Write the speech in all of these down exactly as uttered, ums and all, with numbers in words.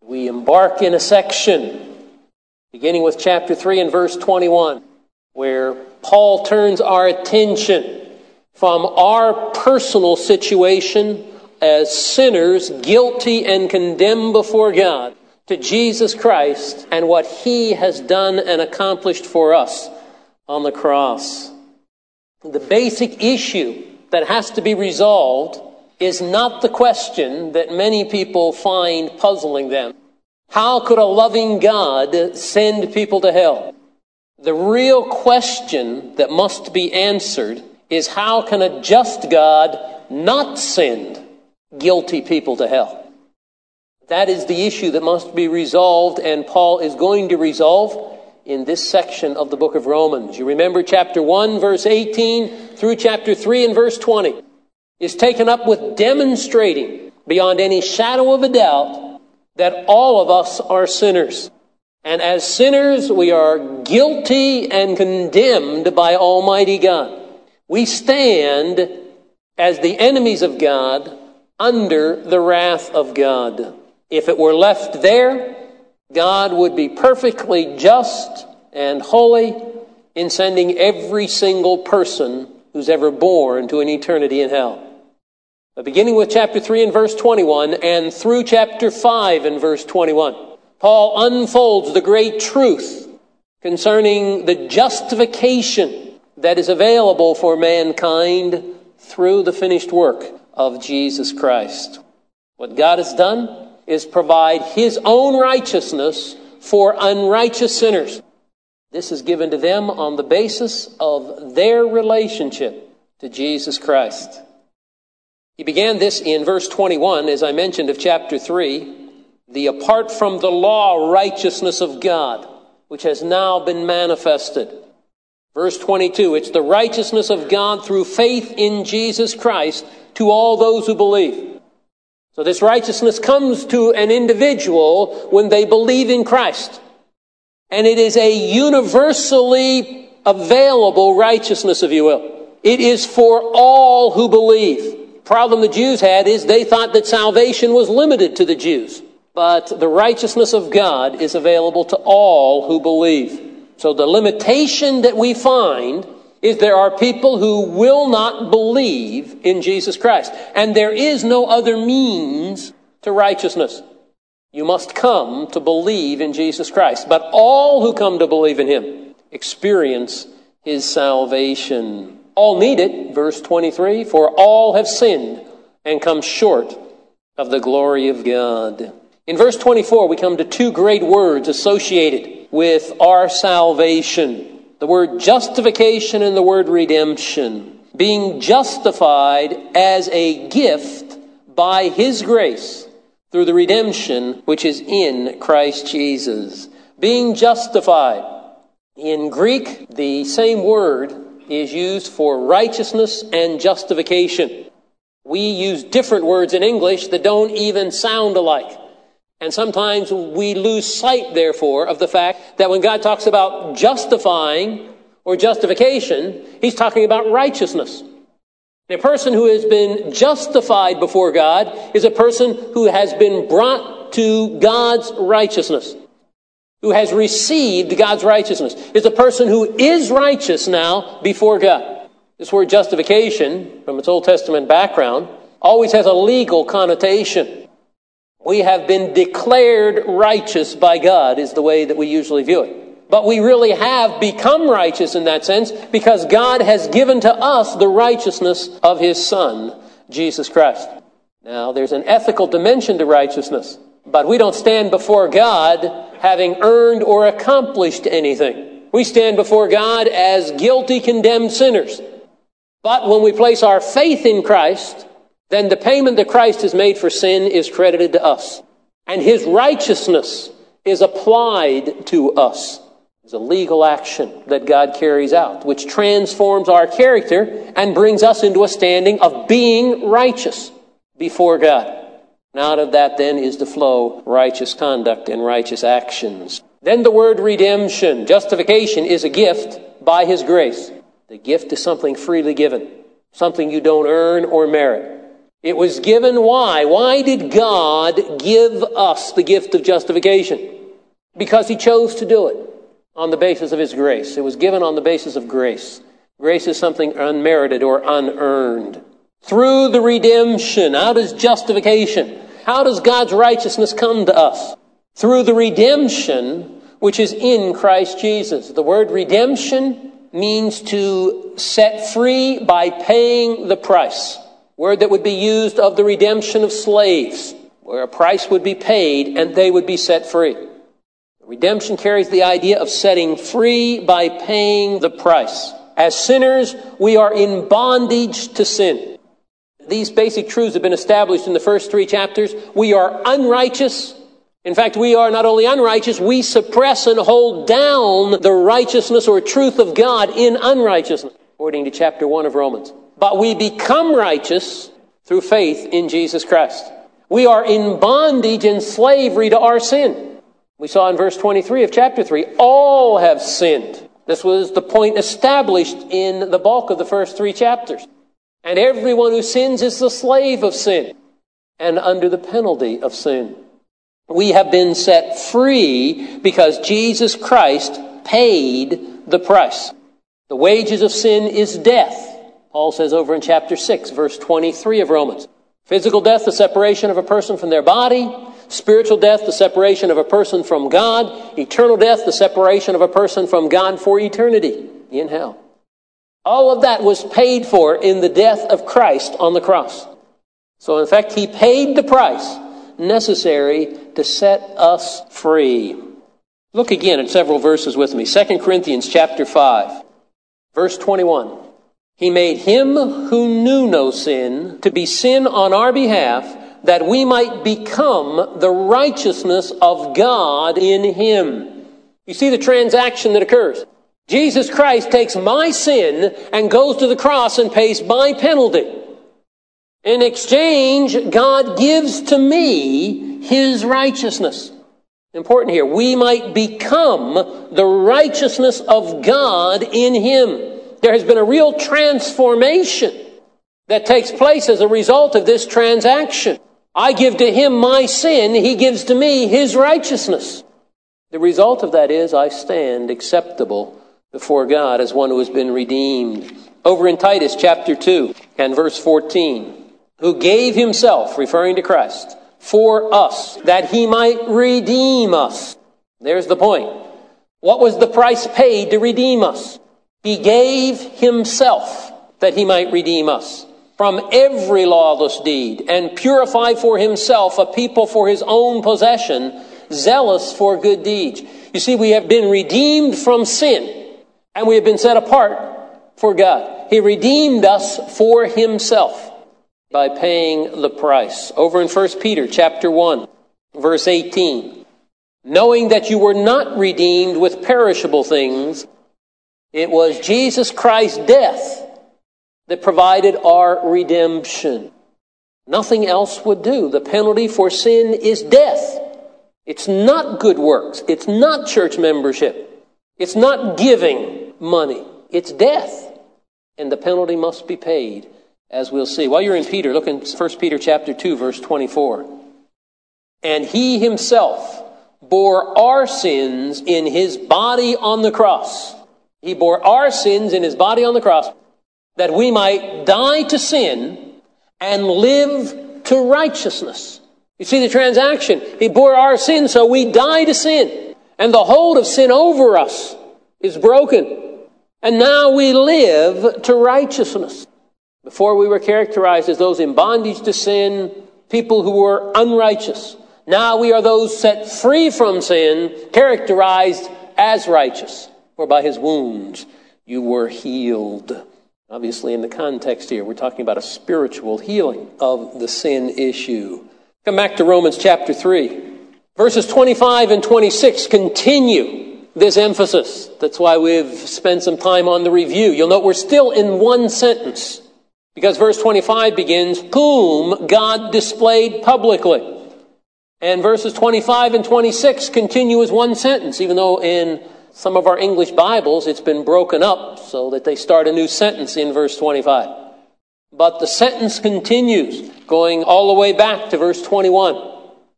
We embark in a section, beginning with chapter three and verse twenty-one, where Paul turns our attention from our personal situation as sinners, guilty and condemned before God, to Jesus Christ and what He has done and accomplished for us on the cross. The basic issue that has to be resolved is not the question that many people find puzzling them. How could a loving God send people to hell? The real question that must be answered is, how can a just God not send guilty people to hell? That is the issue that must be resolved, and Paul is going to resolve in this section of the book of Romans. You remember chapter one, verse eighteen, through chapter three and verse twenty is taken up with demonstrating beyond any shadow of a doubt that all of us are sinners. And as sinners, we are guilty and condemned by Almighty God. We stand as the enemies of God under the wrath of God. If it were left there, God would be perfectly just and holy in sending every single person who's ever born to an eternity in hell. But beginning with chapter three and verse twenty-one and through chapter five and verse twenty-one, Paul unfolds the great truth concerning the justification that is available for mankind through the finished work of Jesus Christ. What God has done is provide His own righteousness for unrighteous sinners. This is given to them on the basis of their relationship to Jesus Christ. He began this in verse twenty-one, as I mentioned, of chapter three, the apart from the law righteousness of God, which has now been manifested. Verse twenty-two, it's the righteousness of God through faith in Jesus Christ to all those who believe. So this righteousness comes to an individual when they believe in Christ. And it is a universally available righteousness, if you will. It is for all who believe. The problem the Jews had is they thought that salvation was limited to the Jews. But the righteousness of God is available to all who believe. So the limitation that we find is there are people who will not believe in Jesus Christ. And there is no other means to righteousness. You must come to believe in Jesus Christ. But all who come to believe in Him experience His salvation. All need it, verse twenty-three, for all have sinned and come short of the glory of God. In verse twenty-four, we come to two great words associated with our salvation. The word justification and the word redemption. Being justified as a gift by His grace through the redemption which is in Christ Jesus. Being justified. In Greek, the same word is used for righteousness and justification. We use different words in English that don't even sound alike. And sometimes we lose sight, therefore, of the fact that when God talks about justifying or justification, He's talking about righteousness. A person who has been justified before God is a person who has been brought to God's righteousness, who has received God's righteousness, is a person who is righteous now before God. This word justification, from its Old Testament background, always has a legal connotation. We have been declared righteous by God is the way that we usually view it. But we really have become righteous in that sense because God has given to us the righteousness of His Son, Jesus Christ. Now, there's an ethical dimension to righteousness, but we don't stand before God having earned or accomplished anything. We stand before God as guilty, condemned sinners. But when we place our faith in Christ, then the payment that Christ has made for sin is credited to us. And His righteousness is applied to us. It's a legal action that God carries out, which transforms our character and brings us into a standing of being righteous before God. And out of that then is to flow righteous conduct and righteous actions. Then the word redemption. Justification is a gift by His grace. The gift is something freely given, something you don't earn or merit. It was given why? Why did God give us the gift of justification? Because he chose to do it on the basis of his grace. It was given on the basis of grace. Grace is something unmerited or unearned. Through the redemption. How does justification, how does God's righteousness come to us? Through the redemption which is in Christ Jesus. The word redemption means to set free by paying the price. Word that would be used of the redemption of slaves, where a price would be paid and they would be set free. Redemption carries the idea of setting free by paying the price. As sinners, we are in bondage to sin. These basic truths have been established in the first three chapters. We are unrighteous. In fact, we are not only unrighteous, we suppress and hold down the righteousness or truth of God in unrighteousness, according to chapter one of Romans. But we become righteous through faith in Jesus Christ. We are in bondage and slavery to our sin. We saw in verse twenty-three of chapter three, all have sinned. This was the point established in the bulk of the first three chapters. And everyone who sins is the slave of sin and under the penalty of sin. We have been set free because Jesus Christ paid the price. The wages of sin is death. Paul says over in chapter six, verse twenty-three of Romans. Physical death, the separation of a person from their body. Spiritual death, the separation of a person from God. Eternal death, the separation of a person from God for eternity in hell. All of that was paid for in the death of Christ on the cross. So in fact, he paid the price necessary to set us free. Look again at several verses with me. Second Corinthians chapter five, verse twenty-one. He made him who knew no sin to be sin on our behalf, that we might become the righteousness of God in him. You see the transaction that occurs. Jesus Christ takes my sin and goes to the cross and pays my penalty. In exchange, God gives to me his righteousness. Important here, we might become the righteousness of God in him. There has been a real transformation that takes place as a result of this transaction. I give to him my sin, he gives to me his righteousness. The result of that is I stand acceptable before God as one who has been redeemed. Over in Titus chapter two and verse fourteen, who gave himself, referring to Christ, for us, that he might redeem us. There's the point. What was the price paid to redeem us? He gave himself that he might redeem us from every lawless deed and purify for himself a people for his own possession, zealous for good deeds. You see, we have been redeemed from sin and we have been set apart for God. He redeemed us for himself by paying the price. Over in First Peter chapter one, verse eighteen, knowing that you were not redeemed with perishable things, it was Jesus Christ's death that provided our redemption. Nothing else would do. The penalty for sin is death. It's not good works. It's not church membership. It's not giving money. It's death. And the penalty must be paid, as we'll see. While you're in Peter, look in First Peter chapter two, verse twenty-four. And he himself bore our sins in his body on the cross. He bore our sins in his body on the cross, that we might die to sin and live to righteousness. You see the transaction. He bore our sins so we die to sin. And the hold of sin over us is broken. And now we live to righteousness. Before we were characterized as those in bondage to sin, people who were unrighteous. Now we are those set free from sin, characterized as righteous. For by his wounds you were healed. Obviously, in the context here, we're talking about a spiritual healing of the sin issue. Come back to Romans chapter three. Verses twenty-five and twenty-six continue this emphasis. That's why we've spent some time on the review. You'll note we're still in one sentence, because verse twenty-five begins, whom God displayed publicly. And verses twenty-five and twenty-six continue as one sentence, even though in some of our English Bibles, it's been broken up so that they start a new sentence in verse twenty-five. But the sentence continues, going all the way back to verse twenty-one.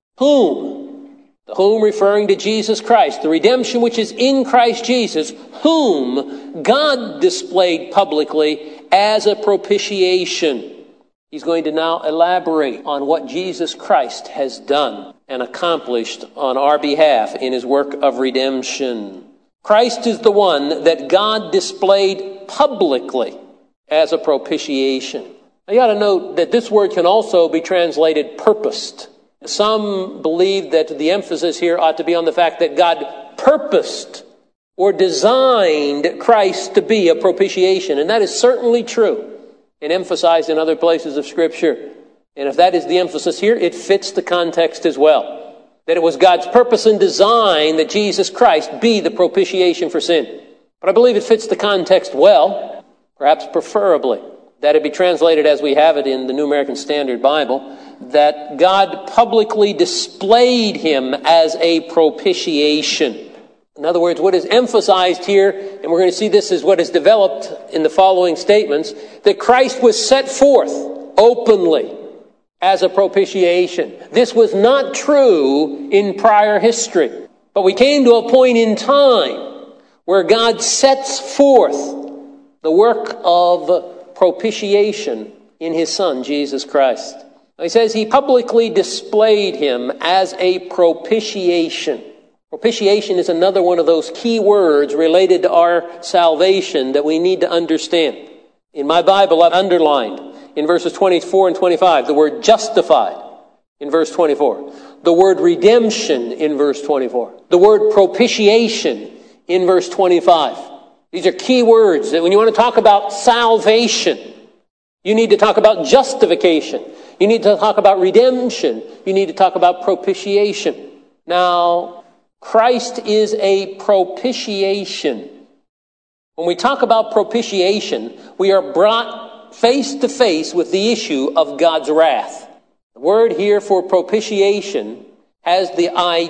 Whom? The whom referring to Jesus Christ. The redemption which is in Christ Jesus, whom God displayed publicly as a propitiation. He's going to now elaborate on what Jesus Christ has done and accomplished on our behalf in his work of redemption. Christ is the one that God displayed publicly as a propitiation. Now you ought to note that this word can also be translated purposed. Some believe that the emphasis here ought to be on the fact that God purposed or designed Christ to be a propitiation. And that is certainly true and emphasized in other places of Scripture. And if that is the emphasis here, it fits the context as well. That it was God's purpose and design that Jesus Christ be the propitiation for sin. But I believe it fits the context well, perhaps preferably, that it be translated as we have it in the New American Standard Bible, that God publicly displayed him as a propitiation. In other words, what is emphasized here, and we're going to see this is what is developed in the following statements, that Christ was set forth openly as a propitiation. This was not true in prior history. But we came to a point in time where God sets forth the work of propitiation in his Son, Jesus Christ. He says he publicly displayed him as a propitiation. Propitiation is another one of those key words related to our salvation that we need to understand. In my Bible, I've underlined in verses twenty-four and twenty-five the word justified in verse twenty-four. The word redemption in verse twenty-four. The word propitiation in verse twenty-five. These are key words that when you want to talk about salvation, you need to talk about justification. You need to talk about redemption. You need to talk about propitiation. Now, Christ is a propitiation. When we talk about propitiation, we are brought face to face with the issue of God's wrath. The word here for propitiation has the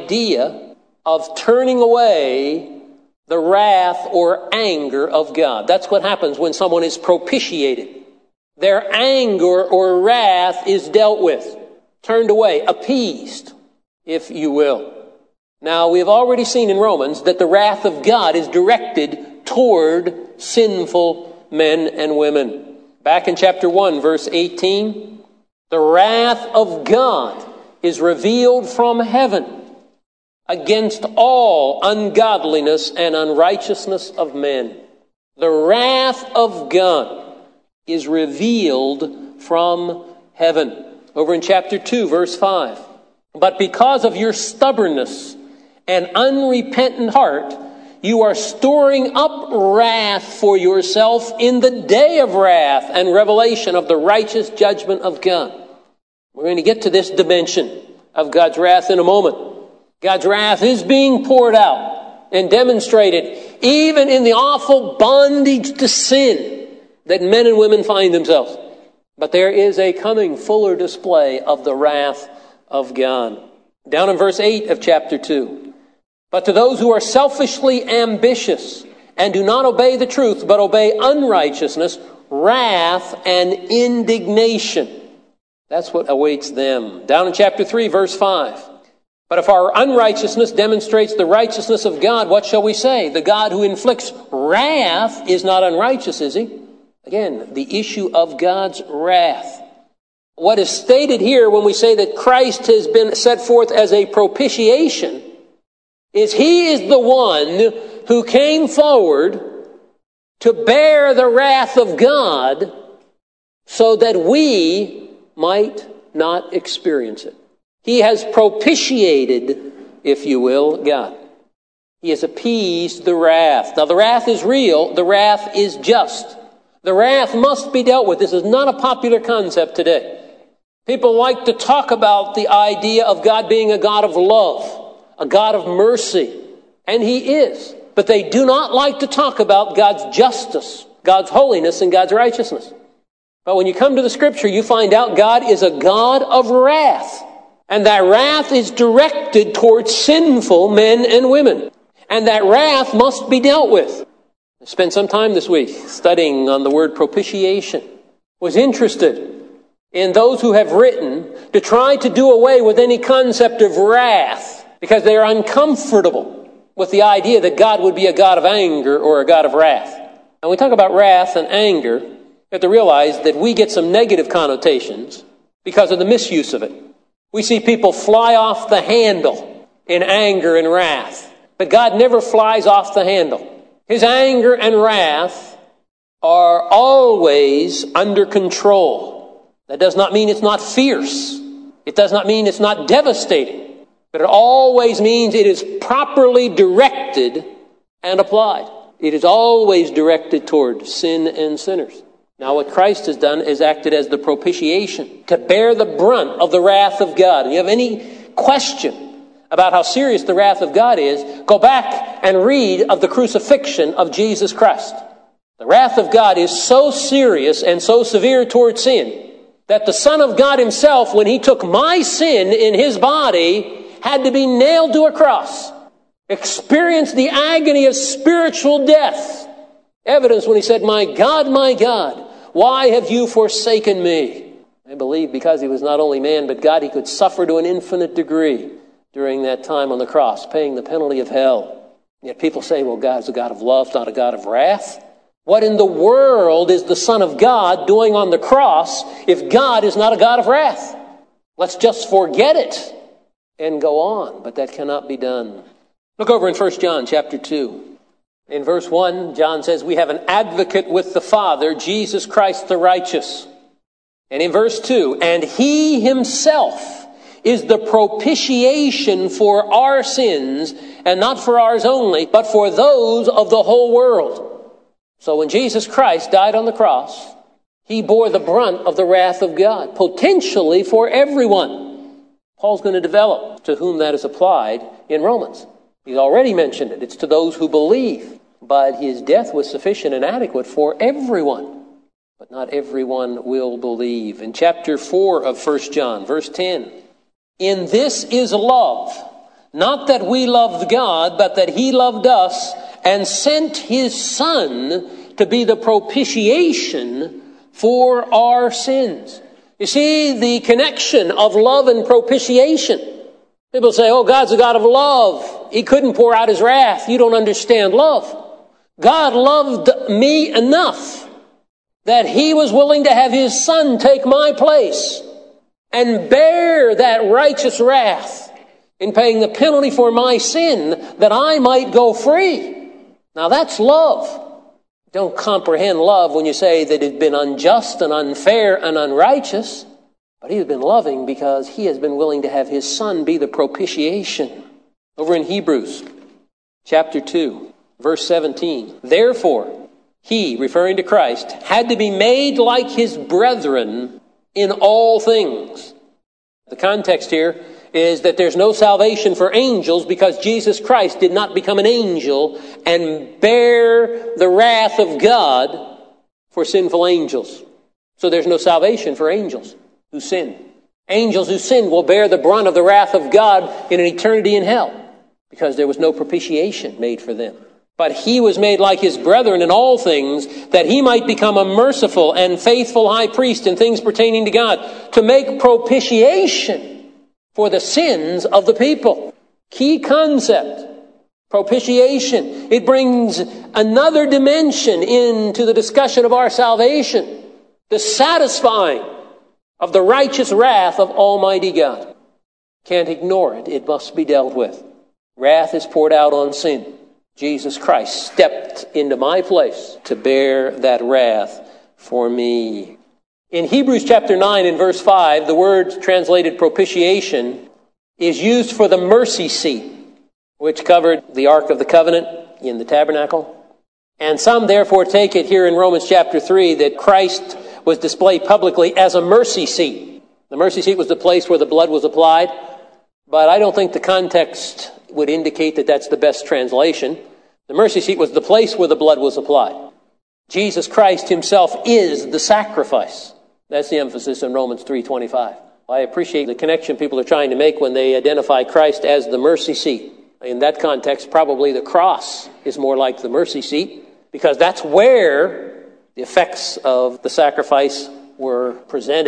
idea of turning away the wrath or anger of God. That's what happens when someone is propitiated. Their anger or wrath is dealt with, turned away, appeased, if you will. Now, we have already seen in Romans that the wrath of God is directed toward sinful men and women. Back in chapter one, verse eighteen, the wrath of God is revealed from heaven against all ungodliness and unrighteousness of men. The wrath of God is revealed from heaven. Over in chapter two, verse five. But because of your stubbornness and unrepentant heart, you are storing up wrath for yourself in the day of wrath and revelation of the righteous judgment of God. We're going to get to this dimension of God's wrath in a moment. God's wrath is being poured out and demonstrated even in the awful bondage to sin that men and women find themselves. But there is a coming fuller display of the wrath of God. Down in verse eight of chapter two. But to those who are selfishly ambitious and do not obey the truth, but obey unrighteousness, wrath and indignation. That's what awaits them. Down in chapter three, verse five. But if our unrighteousness demonstrates the righteousness of God, what shall we say? The God who inflicts wrath is not unrighteous, is he? Again, the issue of God's wrath. What is stated here when we say that Christ has been set forth as a propitiation is he is the one who came forward to bear the wrath of God so that we might not experience it. He has propitiated, if you will, God. He has appeased the wrath. Now the wrath is real. The wrath is just. The wrath must be dealt with. This is not a popular concept today. People like to talk about the idea of God being a God of love, a God of mercy, and he is. But they do not like to talk about God's justice, God's holiness, and God's righteousness. But when you come to the Scripture, you find out God is a God of wrath. And that wrath is directed towards sinful men and women. And that wrath must be dealt with. I spent some time this week studying on the word propitiation. Was interested in those who have written to try to do away with any concept of wrath because they are uncomfortable with the idea that God would be a God of anger or a God of wrath. And when we talk about wrath and anger, you have to realize that we get some negative connotations because of the misuse of it. We see people fly off the handle in anger and wrath, but God never flies off the handle. His anger and wrath are always under control. That does not mean it's not fierce. It does not mean it's not devastating, but it always means it is properly directed and applied. It is always directed toward sin and sinners. Now, what Christ has done is acted as the propitiation to bear the brunt of the wrath of God. If you have any question about how serious the wrath of God is, go back and read of the crucifixion of Jesus Christ. The wrath of God is so serious and so severe toward sin that the Son of God himself, when he took my sin in his body, had to be nailed to a cross, experienced the agony of spiritual death. Evidence when he said, "My God, my God, why have you forsaken me?" I believe because he was not only man but God, he could suffer to an infinite degree during that time on the cross, paying the penalty of hell. Yet people say, well, God is a God of love, not a God of wrath. What in the world is the Son of God doing on the cross if God is not a God of wrath? Let's just forget it and go on. But that cannot be done. Look over in First John chapter two. In verse one, John says, we have an advocate with the Father, Jesus Christ the righteous. And in verse two, and he himself is the propitiation for our sins, and not for ours only, but for those of the whole world. So when Jesus Christ died on the cross, he bore the brunt of the wrath of God, potentially for everyone. Paul's going to develop to whom that is applied in Romans. He's already mentioned it. It's to those who believe. But his death was sufficient and adequate for everyone. But not everyone will believe. In chapter four of First John, verse ten, in this is love, not that we loved God, but that he loved us and sent his Son to be the propitiation for our sins. You see the connection of love and propitiation. People say, oh, God's a God of love. He couldn't pour out his wrath. You don't understand love. God loved me enough that he was willing to have his Son take my place and bear that righteous wrath in paying the penalty for my sin that I might go free. Now that's love. Don't comprehend love when you say that it's been unjust and unfair and unrighteous. But he has been loving because he has been willing to have his Son be the propitiation. Over in Hebrews chapter two, verse seventeen. Therefore, he, referring to Christ, had to be made like his brethren in all things. The context here is that there's no salvation for angels because Jesus Christ did not become an angel and bear the wrath of God for sinful angels. So there's no salvation for angels who sin. Angels who sin will bear the brunt of the wrath of God in an eternity in hell because there was no propitiation made for them. But he was made like his brethren in all things that he might become a merciful and faithful high priest in things pertaining to God to make propitiation for the sins of the people. Key concept. Propitiation. It brings another dimension into the discussion of our salvation. The satisfying of the righteous wrath of Almighty God. Can't ignore it. It must be dealt with. Wrath is poured out on sin. Jesus Christ stepped into my place to bear that wrath for me. In Hebrews chapter nine and verse five, the word translated propitiation is used for the mercy seat, which covered the Ark of the Covenant in the tabernacle. And some therefore take it here in Romans chapter three that Christ was displayed publicly as a mercy seat. The mercy seat was the place where the blood was applied, but I don't think the context would indicate that that's the best translation. The mercy seat was the place where the blood was applied. Jesus Christ himself is the sacrifice. That's the emphasis in Romans three twenty-five. I appreciate the connection people are trying to make when they identify Christ as the mercy seat. In that context, probably the cross is more like the mercy seat because that's where the effects of the sacrifice were presented.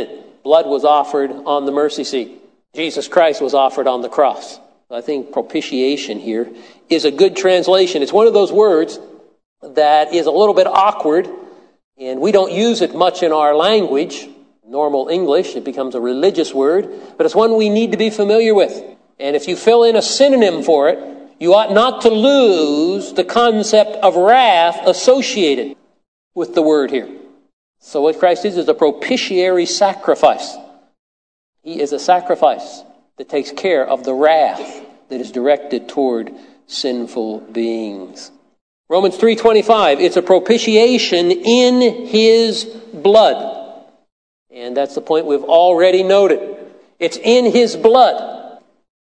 Blood was offered on the mercy seat. Jesus Christ was offered on the cross. I think propitiation here is a good translation. It's one of those words that is a little bit awkward, and we don't use it much in our language, normal English. It becomes a religious word, but it's one we need to be familiar with. And if you fill in a synonym for it, you ought not to lose the concept of wrath associated with the word here. So what Christ is is a propitiatory sacrifice. He is a sacrifice that takes care of the wrath that is directed toward sinful beings. Romans three twenty-five, it's a propitiation in his blood. And that's the point we've already noted. It's in his blood.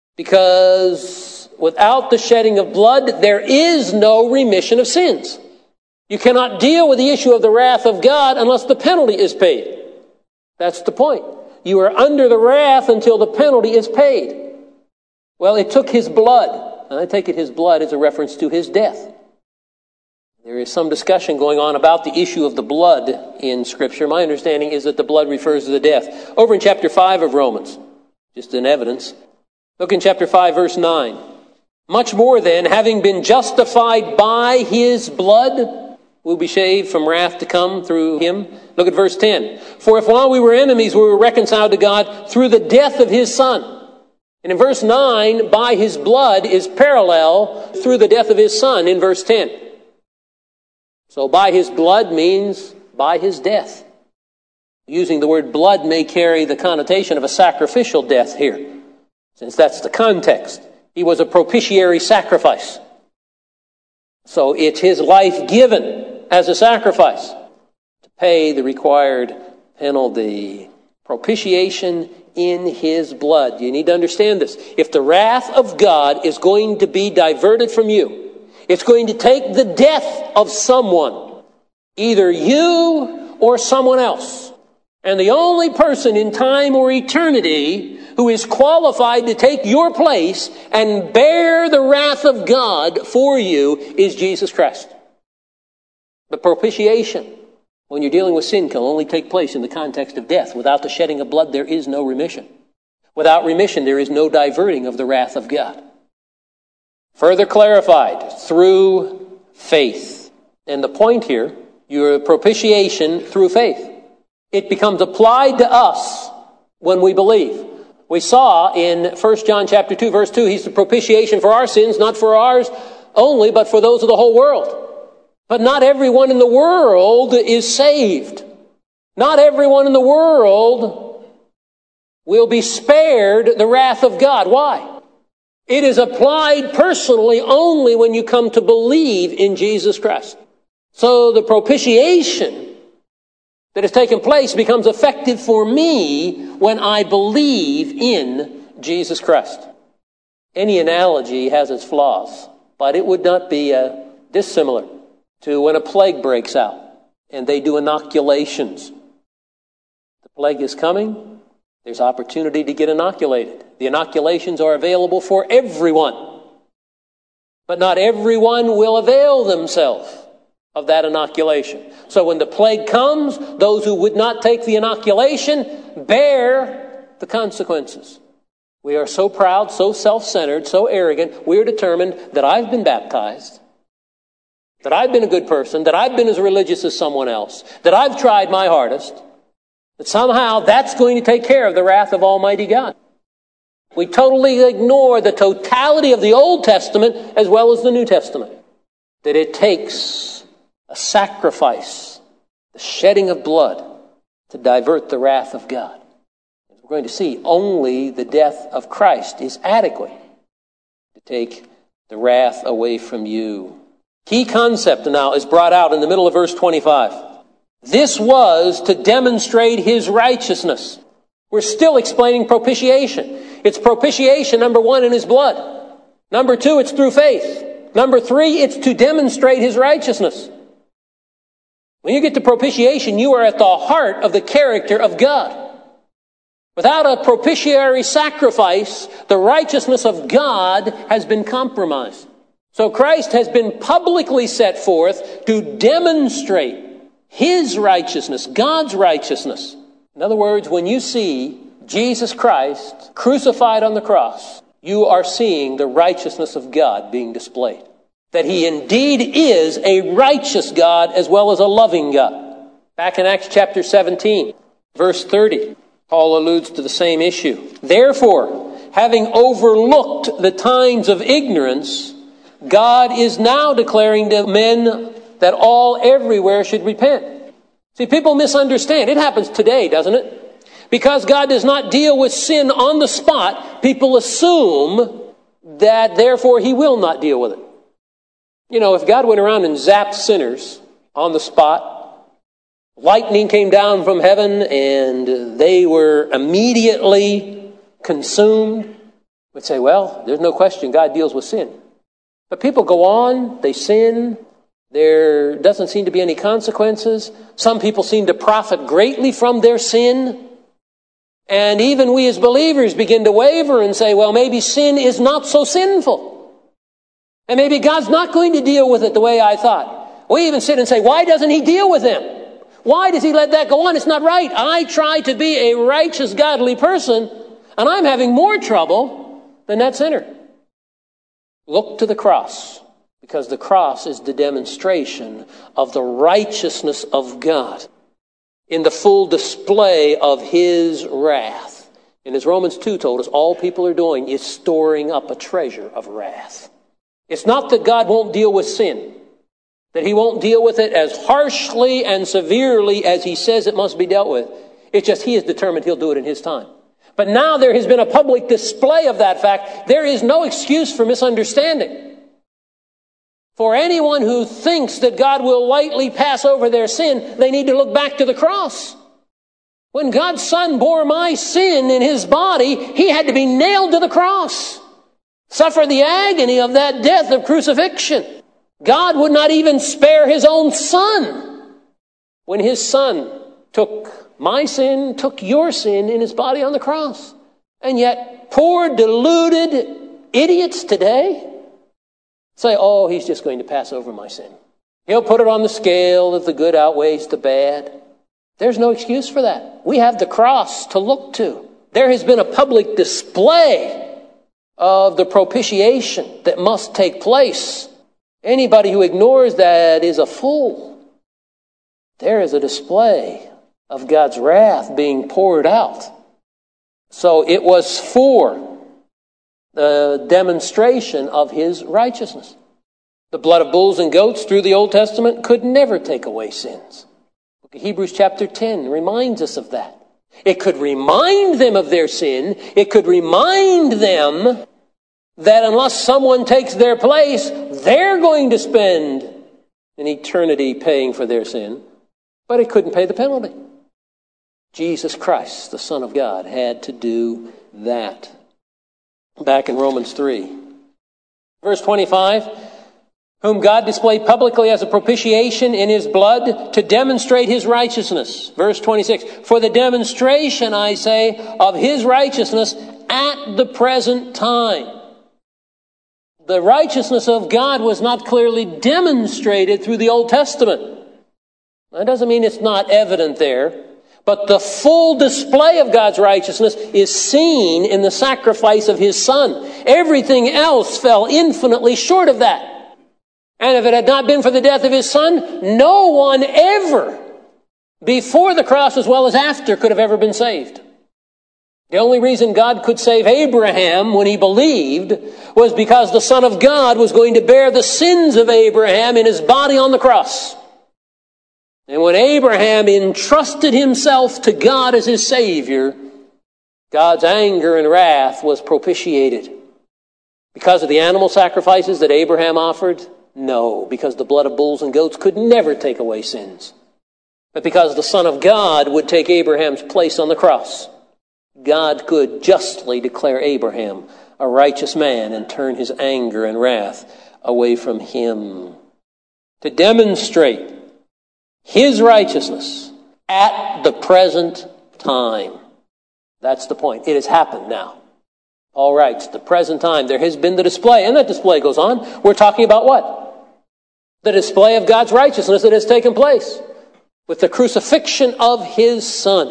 Because without the shedding of blood, there is no remission of sins. You cannot deal with the issue of the wrath of God unless the penalty is paid. That's the point. You are under the wrath until the penalty is paid. Well, it took his blood. And I take it his blood is a reference to his death. There is some discussion going on about the issue of the blood in Scripture. My understanding is that the blood refers to the death. Over in chapter five of Romans, just an evidence. Look in chapter five, verse nine. Much more then, having been justified by his blood, we'll be saved from wrath to come through him. Look at verse ten. For if while we were enemies, we were reconciled to God through the death of his Son. And in verse nine, by his blood is parallel through the death of his Son in verse ten. So by his blood means by his death. Using the word blood may carry the connotation of a sacrificial death here, since that's the context. He was a propitiatory sacrifice. So it's his life given as a sacrifice to pay the required penalty. Propitiation in his blood. You need to understand this. If the wrath of God is going to be diverted from you, it's going to take the death of someone, either you or someone else. And the only person in time or eternity who is qualified to take your place and bear the wrath of God for you is Jesus Christ. But propitiation, when you're dealing with sin, can only take place in the context of death. Without the shedding of blood, there is no remission. Without remission, there is no diverting of the wrath of God. Further clarified through faith. And the point here, your propitiation through faith. It becomes applied to us when we believe. We saw in First John chapter two, verse two, he's the propitiation for our sins, not for ours only, but for those of the whole world. But not everyone in the world is saved. Not everyone in the world will be spared the wrath of God. Why? It is applied personally only when you come to believe in Jesus Christ. So the propitiation that has taken place becomes effective for me when I believe in Jesus Christ. Any analogy has its flaws, but it would not be uh, dissimilar to when a plague breaks out and they do inoculations. The plague is coming. There's opportunity to get inoculated. The inoculations are available for everyone. But not everyone will avail themselves of that inoculation. So when the plague comes, those who would not take the inoculation bear the consequences. We are so proud, so self-centered, so arrogant, we are determined that I've been baptized, that I've been a good person, that I've been as religious as someone else, that I've tried my hardest, that somehow that's going to take care of the wrath of Almighty God. We totally ignore the totality of the Old Testament as well as the New Testament. That it takes a sacrifice, the shedding of blood, to divert the wrath of God. As we're going to see, only the death of Christ is adequate to take the wrath away from you. Key concept now is brought out in the middle of verse twenty-five. This was to demonstrate his righteousness. We're still explaining propitiation. It's propitiation, number one, in his blood. Number two, it's through faith. Number three, it's to demonstrate his righteousness. When you get to propitiation, you are at the heart of the character of God. Without a propitiatory sacrifice, the righteousness of God has been compromised. So Christ has been publicly set forth to demonstrate his righteousness, God's righteousness. In other words, when you see Jesus Christ crucified on the cross, you are seeing the righteousness of God being displayed. That he indeed is a righteous God as well as a loving God. Back in Acts chapter seventeen, verse thirty, Paul alludes to the same issue. Therefore, having overlooked the times of ignorance, God is now declaring to men that all everywhere should repent. See, people misunderstand. It happens today, doesn't it? Because God does not deal with sin on the spot, people assume that therefore he will not deal with it. You know, if God went around and zapped sinners on the spot, lightning came down from heaven and they were immediately consumed, we'd say, well, there's no question God deals with sin. But people go on, they sin, there doesn't seem to be any consequences. Some people seem to profit greatly from their sin. And even we as believers begin to waver and say, well, maybe sin is not so sinful. And maybe God's not going to deal with it the way I thought. We even sit and say, why doesn't he deal with them? Why does he let that go on? It's not right. I try to be a righteous, godly person, and I'm having more trouble than that sinner. Look to the cross, because the cross is the demonstration of the righteousness of God in the full display of his wrath. And as Romans two told us, all people are doing is storing up a treasure of wrath. It's not that God won't deal with sin, that he won't deal with it as harshly and severely as he says it must be dealt with. It's just he is determined he'll do it in his time. But now there has been a public display of that fact. There is no excuse for misunderstanding. For anyone who thinks that God will lightly pass over their sin, they need to look back to the cross. When God's Son bore my sin in his body, he had to be nailed to the cross, suffer the agony of that death of crucifixion. God would not even spare his own Son when his Son took my sin, took your sin in his body on the cross. And yet, poor, deluded idiots today say, oh, he's just going to pass over my sin. He'll put it on the scale that the good outweighs the bad. There's no excuse for that. We have the cross to look to. There has been a public display of the propitiation that must take place. Anybody who ignores that is a fool. There is a display of God's wrath being poured out. So it was for the demonstration of his righteousness. The blood of bulls and goats through the Old Testament could never take away sins. Hebrews chapter ten reminds us of that. It could remind them of their sin. It could remind them that unless someone takes their place, they're going to spend an eternity paying for their sin. But it couldn't pay the penalty. Jesus Christ, the Son of God, had to do that. Back in Romans three. Verse twenty-five, whom God displayed publicly as a propitiation in his blood to demonstrate his righteousness. Verse twenty-six, for the demonstration, I say, of his righteousness at the present time. The righteousness of God was not clearly demonstrated through the Old Testament. That doesn't mean it's not evident there. But the full display of God's righteousness is seen in the sacrifice of his Son. Everything else fell infinitely short of that. And if it had not been for the death of his Son, no one ever, before the cross as well as after, could have ever been saved. The only reason God could save Abraham when he believed was because the Son of God was going to bear the sins of Abraham in his body on the cross. And when Abraham entrusted himself to God as his Savior, God's anger and wrath was propitiated. Because of the animal sacrifices that Abraham offered? No, because the blood of bulls and goats could never take away sins. But because the Son of God would take Abraham's place on the cross, God could justly declare Abraham a righteous man and turn his anger and wrath away from him. To demonstrate his righteousness at the present time. That's the point. It has happened now. Paul writes, the present time, there has been the display, and that display goes on. We're talking about what? The display of God's righteousness that has taken place with the crucifixion of his Son.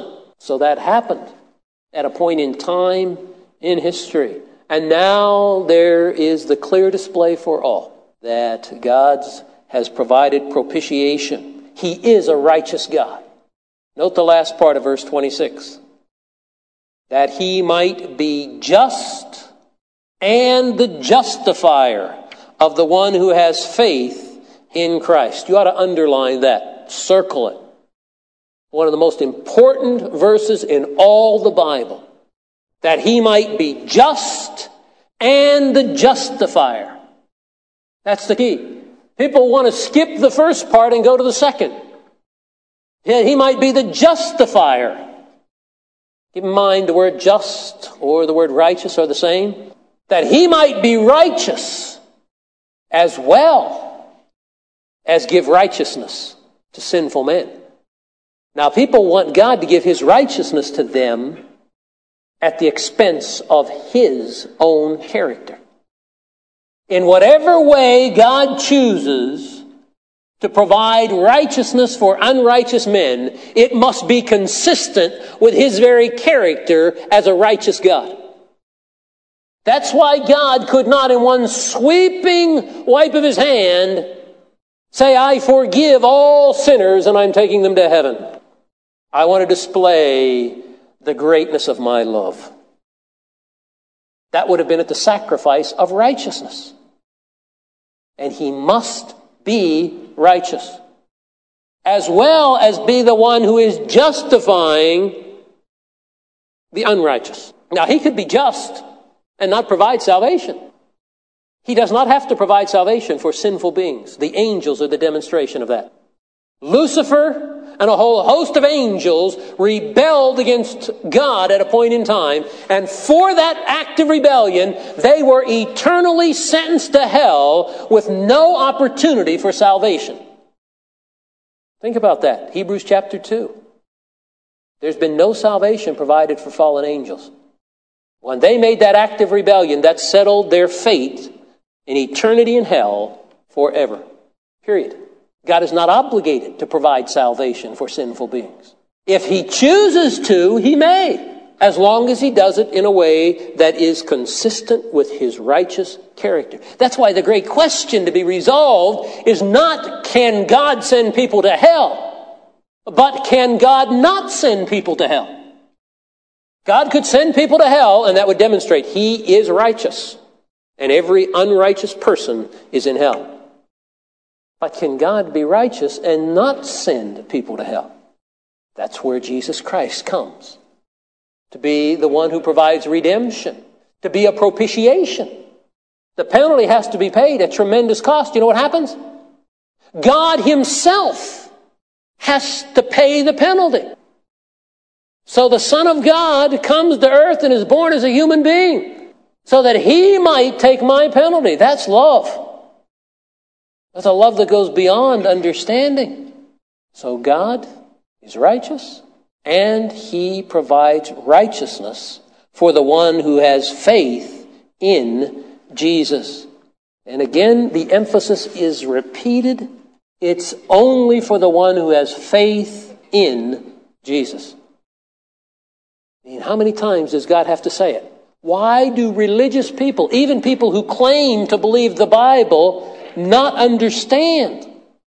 So that happened at a point in time in history. And now there is the clear display for all that God has provided propitiation. He is a righteous God. Note the last part of verse twenty-six. That he might be just and the justifier of the one who has faith in Christ. You ought to underline that. Circle it. One of the most important verses in all the Bible. That he might be just and the justifier. That's the key. People want to skip the first part and go to the second. Yeah, he might be the justifier. Keep in mind the word just or the word righteous are the same. That he might be righteous as well as give righteousness to sinful men. Now people want God to give his righteousness to them at the expense of his own character. In whatever way God chooses to provide righteousness for unrighteous men, it must be consistent with his very character as a righteous God. That's why God could not in one sweeping wipe of his hand say, I forgive all sinners and I'm taking them to heaven. I want to display the greatness of my love. That would have been at the sacrifice of righteousness. And he must be righteous, as well as be the one who is justifying the unrighteous. Now, he could be just and not provide salvation. He does not have to provide salvation for sinful beings. The angels are the demonstration of that. Lucifer and a whole host of angels rebelled against God at a point in time, and for that act of rebellion, they were eternally sentenced to hell with no opportunity for salvation. Think about that. Hebrews chapter two. There's been no salvation provided for fallen angels. When they made that act of rebellion, that settled their fate in eternity in hell forever. Period. God is not obligated to provide salvation for sinful beings. If he chooses to, he may, as long as he does it in a way that is consistent with his righteous character. That's why the great question to be resolved is not, can God send people to hell? But can God not send people to hell? God could send people to hell, and that would demonstrate he is righteous, and every unrighteous person is in hell. But can God be righteous and not send people to hell? That's where Jesus Christ comes. To be the one who provides redemption. To be a propitiation. The penalty has to be paid at tremendous cost. You know what happens? God himself has to pay the penalty. So the Son of God comes to earth and is born as a human being so that he might take my penalty. That's love. That's a love that goes beyond understanding. So God is righteous, and he provides righteousness for the one who has faith in Jesus. And again, the emphasis is repeated. It's only for the one who has faith in Jesus. I mean, how many times does God have to say it? Why do religious people, even people who claim to believe the Bible, not understand?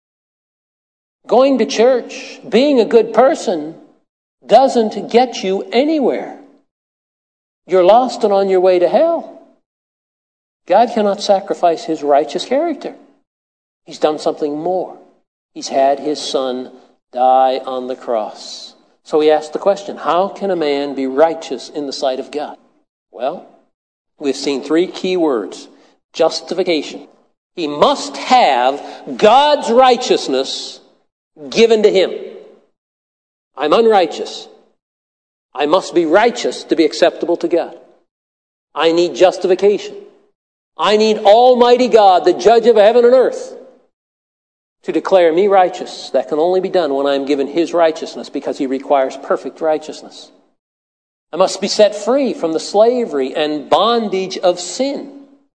Going to church, being a good person, doesn't get you anywhere. You're lost and on your way to hell. God cannot sacrifice his righteous character. He's done something more. He's had his Son die on the cross. So he asked the question, how can a man be righteous in the sight of God? Well, we've seen three key words. Justification. He must have God's righteousness given to him. I'm unrighteous. I must be righteous to be acceptable to God. I need justification. I need Almighty God, the judge of heaven and earth, to declare me righteous. That can only be done when I am given his righteousness, because he requires perfect righteousness. I must be set free from the slavery and bondage of sin.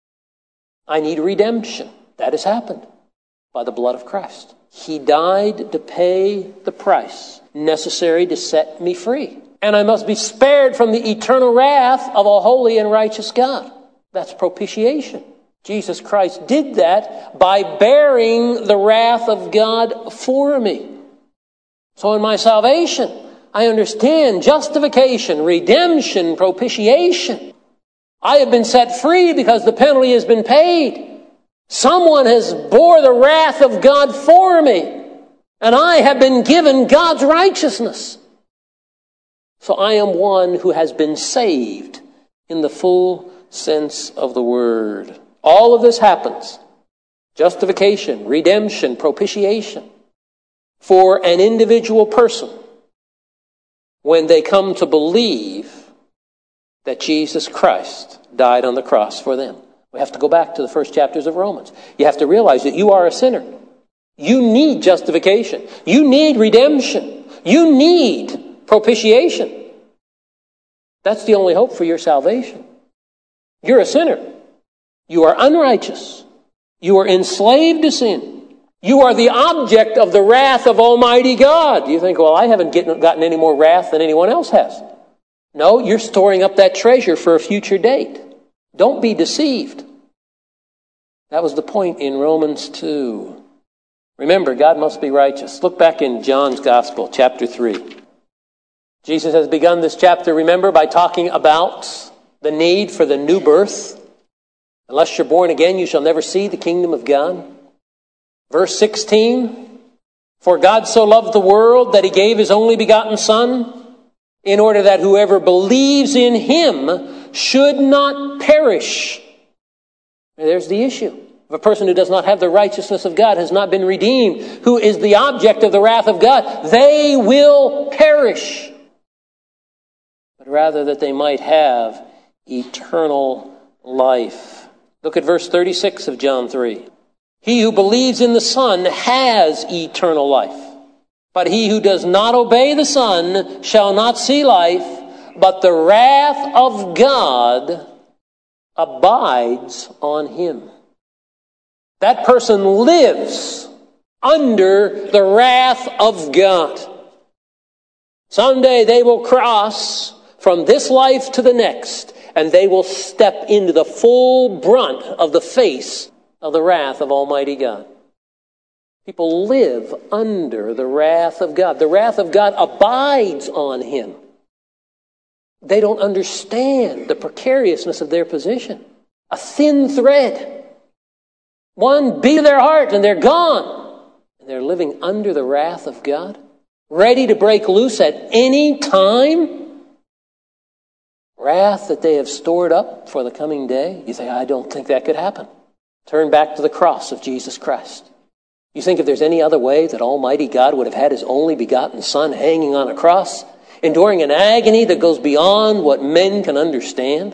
I need redemption. That has happened by the blood of Christ. He died to pay the price necessary to set me free. and I must be spared from the eternal wrath of a holy and righteous God. That's propitiation. Jesus Christ did that by bearing the wrath of God for me. So in my salvation, I understand justification, redemption, propitiation. I have been set free because the penalty has been paid. Someone has bore the wrath of God for me, and I have been given God's righteousness. So I am one who has been saved in the full sense of the word. All of this happens. Justification, redemption, propitiation for an individual person when they come to believe that Jesus Christ died on the cross for them. We have to go back to the first chapters of Romans. You have to realize that you are a sinner. You need justification. You need redemption. You need propitiation. That's the only hope for your salvation. You're a sinner. You are unrighteous. You are enslaved to sin. You are the object of the wrath of Almighty God. You think, well, I haven't gotten any more wrath than anyone else has. No, you're storing up that treasure for a future date. Don't be deceived. That was the point in Romans two. Remember, God must be righteous. Look back in John's Gospel, chapter three. Jesus has begun this chapter, remember, by talking about the need for the new birth. Unless you're born again, you shall never see the kingdom of God. Verse sixteen, for God so loved the world that he gave his only begotten Son, in order that whoever believes in him should not perish. There's the issue. If a person who does not have the righteousness of God has not been redeemed, who is the object of the wrath of God, they will perish. But rather that they might have eternal life. Look at verse thirty-six of John three. He who believes in the Son has eternal life. But he who does not obey the Son shall not see life, but the wrath of God abides on him. That person lives under the wrath of God. Someday they will cross from this life to the next, and they will step into the full brunt of the face of the wrath of Almighty God. People live under the wrath of God. The wrath of God abides on him. They don't understand the precariousness of their position. A thin thread. One beat of their heart and they're gone. And they're living under the wrath of God, ready to break loose at any time. Wrath that they have stored up for the coming day. You say, I don't think that could happen. Turn back to the cross of Jesus Christ. You think if there's any other way that Almighty God would have had his only begotten Son hanging on a cross, enduring an agony that goes beyond what men can understand?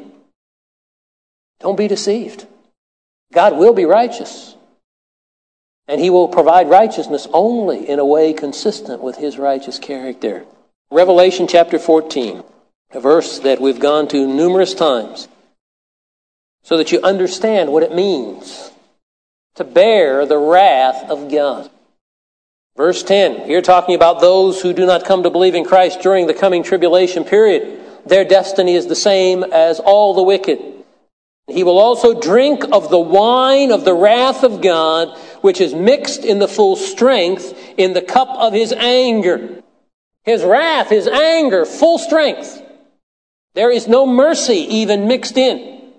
Don't be deceived. God will be righteous. And he will provide righteousness only in a way consistent with his righteous character. Revelation chapter fourteen, a verse that we've gone to numerous times, so that you understand what it means to bear the wrath of God. Verse ten, here talking about those who do not come to believe in Christ during the coming tribulation period. Their destiny is the same as all the wicked. He will also drink of the wine of the wrath of God, which is mixed in the full strength in the cup of his anger. His wrath, his anger, full strength. There is no mercy even mixed in.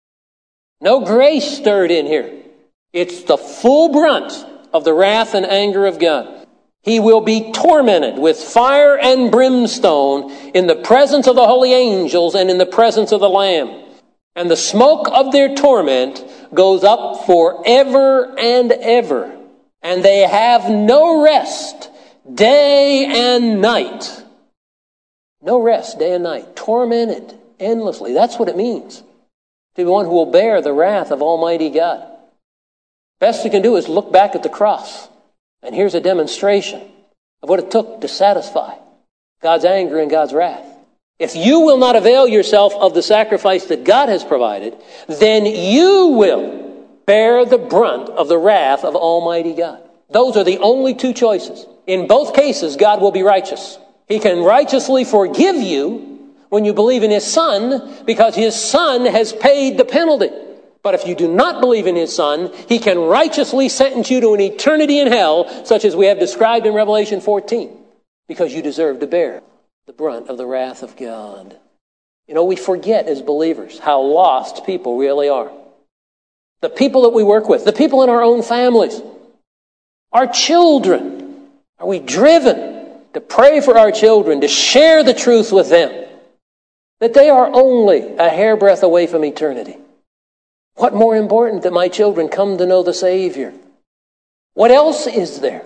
No grace stirred in here. It's the full brunt of the wrath and anger of God. He will be tormented with fire and brimstone in the presence of the holy angels and in the presence of the Lamb. And the smoke of their torment goes up forever and ever. And they have no rest day and night. No rest day and night. Tormented endlessly. That's what it means to be one who will bear the wrath of Almighty God. Best you can do is look back at the cross. And here's a demonstration of what it took to satisfy God's anger and God's wrath. If you will not avail yourself of the sacrifice that God has provided, then you will bear the brunt of the wrath of Almighty God. Those are the only two choices. In both cases, God will be righteous. He can righteously forgive you when you believe in His Son, because His Son has paid the penalty. But if you do not believe in His Son, He can righteously sentence you to an eternity in hell, such as we have described in Revelation fourteen, because you deserve to bear the brunt of the wrath of God. You know, we forget as believers how lost people really are. The people that we work with, the people in our own families, our children. Are we driven to pray for our children, to share the truth with them, that they are only a hairbreadth away from eternity? What more important that my children come to know the Savior? What else is there?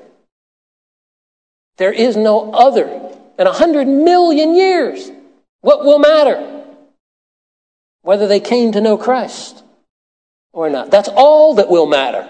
There is no other. In a hundred million years, what will matter? Whether they came to know Christ or not. That's all that will matter.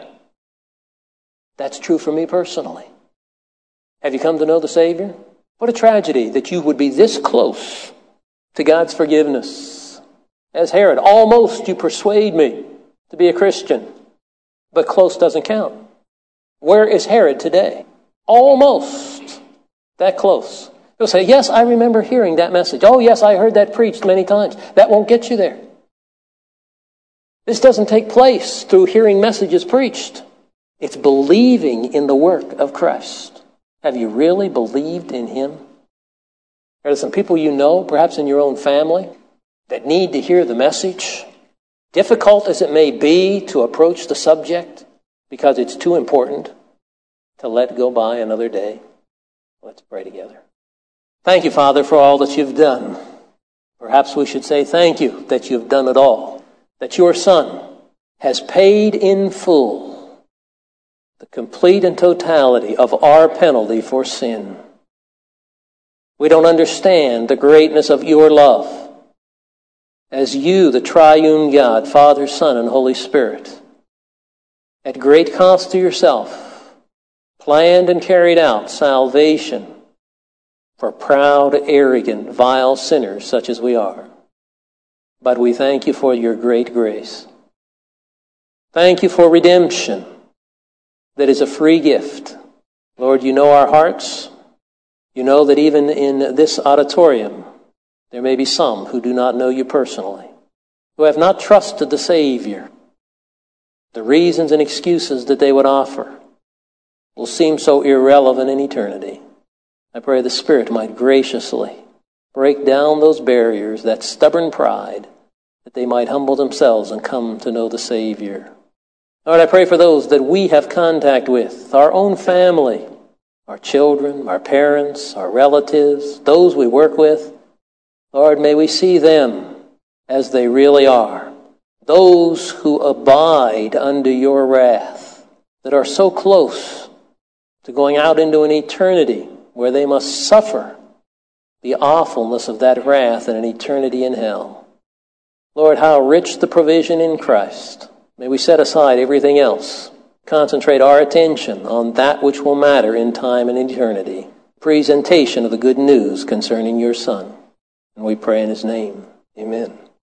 That's true for me personally. Have you come to know the Savior? What a tragedy that you would be this close to God's forgiveness. As Herod, almost you persuade me to be a Christian, but close doesn't count. Where is Herod today? Almost that close. You'll say, yes, I remember hearing that message. Oh, yes, I heard that preached many times. That won't get you there. This doesn't take place through hearing messages preached. It's believing in the work of Christ. Have you really believed in Him? Are there some people you know, perhaps in your own family, that need to hear the message? Difficult as it may be to approach the subject because it's too important to let go by another day. Let's pray together. Thank you, Father, for all that you've done. Perhaps we should say thank you that you've done it all, that your Son has paid in full the complete and totality of our penalty for sin. We don't understand the greatness of your love as you, the triune God, Father, Son, and Holy Spirit, at great cost to yourself, planned and carried out salvation for proud, arrogant, vile sinners such as we are. But we thank you for your great grace. Thank you for redemption that is a free gift. Lord, you know our hearts. You know that even in this auditorium, there may be some who do not know you personally, who have not trusted the Savior. The reasons and excuses that they would offer will seem so irrelevant in eternity. I pray the Spirit might graciously break down those barriers, that stubborn pride, that they might humble themselves and come to know the Savior. Lord, I pray for those that we have contact with, our own family, our children, our parents, our relatives, those we work with. Lord, may we see them as they really are, those who abide under your wrath, that are so close to going out into an eternity where they must suffer the awfulness of that wrath and an eternity in hell. Lord, how rich the provision in Christ. May we set aside everything else, concentrate our attention on that which will matter in time and eternity, presentation of the good news concerning your Son. And we pray in His name. Amen.